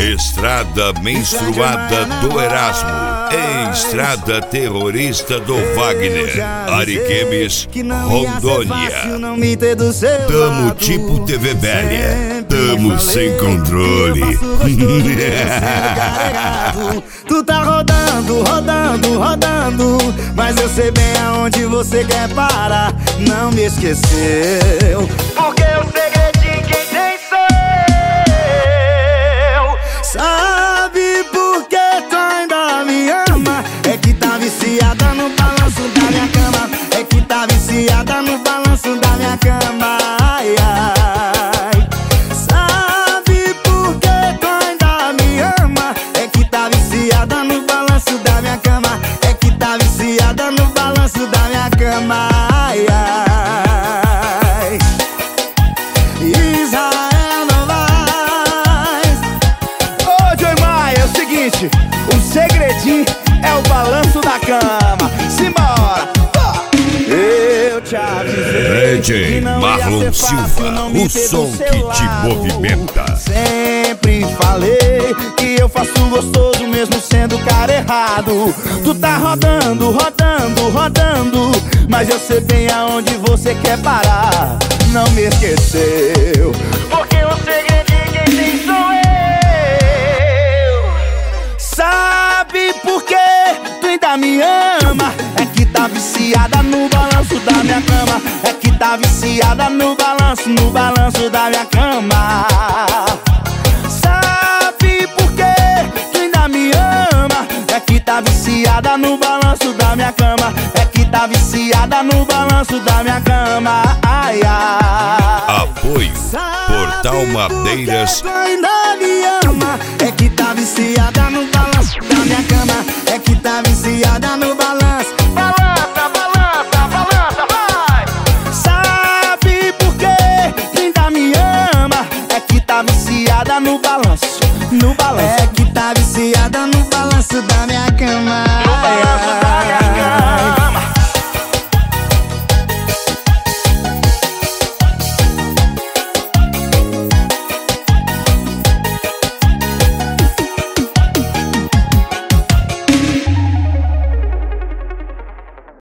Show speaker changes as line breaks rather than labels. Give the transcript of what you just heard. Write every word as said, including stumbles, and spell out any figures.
Estrada menstruada do Erasmo, estrada terrorista do Wagner, Ariquemes, Rondônia. Tamo tipo T V velha, tamo sem controle.
Tu tá rodando, rodando, rodando, mas eu sei bem aonde você quer parar. Não me esqueceu, porque o segredinho quem tem sou eu. Sabe por que tu ainda me ama? É que tá viciada no balanço da minha cama. É que tá viciada no balanço da minha cama. Ai, ai. Sabe por que tu ainda me ama? É que tá viciada no balanço da minha cama. É que tá viciada no balanço da minha cama. Ai, ai. Israel Novaes. Ô, Joey Maia, é o seguinte: o segredinho é o balanço da cama. Simbora! Eu te avisei.
D J Marlon Silva, o som que te movimenta.
Sempre falei que eu faço gostoso mesmo sendo cara errado. Tu tá rodando, rodando, rodando, mas eu sei bem aonde você quer parar. Não me esqueceu, porque o segredinho quem tem sou eu. Sabe por que tu ainda me ama? É que tá viciada no balanço da minha cama. É que tá viciada no balanço, no balanço da minha cama. Sabe por que tu ainda me ama? É que tá viciada no balanço da minha cama. É que tá viciada no balanço da minha cama. Ai, ai.
Apoio Portal Madeiras.
Tu ainda me ama? É que tá viciada no balanço da minha cama. É que tá viciada no balanço. Balança, balança, balança, vai! Sabe por que tu ainda me ama? É que tá viciada no balanço, no balanço. É que tá viciada no balanço da minha cama. No balanço da minha